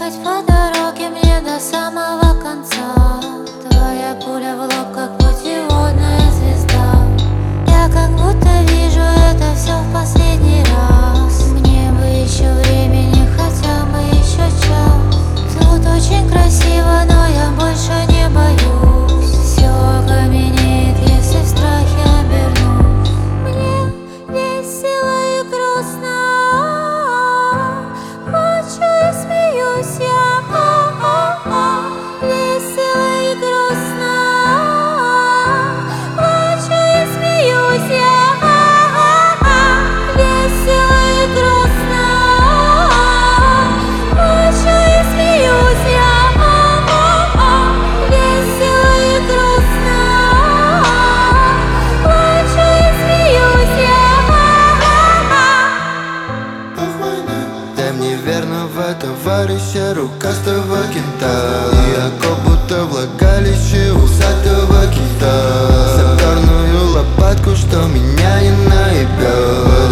ехать по дороге мне до самого конца. Твоя пуля в лоб, как путеводная звезда. Я как будто вижу это все в последний раз. Мне бы еще времени, хотя бы еще час. Тут очень красиво, но я больше не боюсь. Все окаменеет, если в страхе обернусь. Мне весело и грустно, плачу и смеюсь я. Весело и грустно, плачу и смеюсь я. Весело и грустно, плачу и смеюсь я. Весело и грустно, плачу и смеюсь я. Дай мне верного товарища, рукастого кента. Я как будто влагалище усатого кита. Саперную лопатку, что меня не наебет.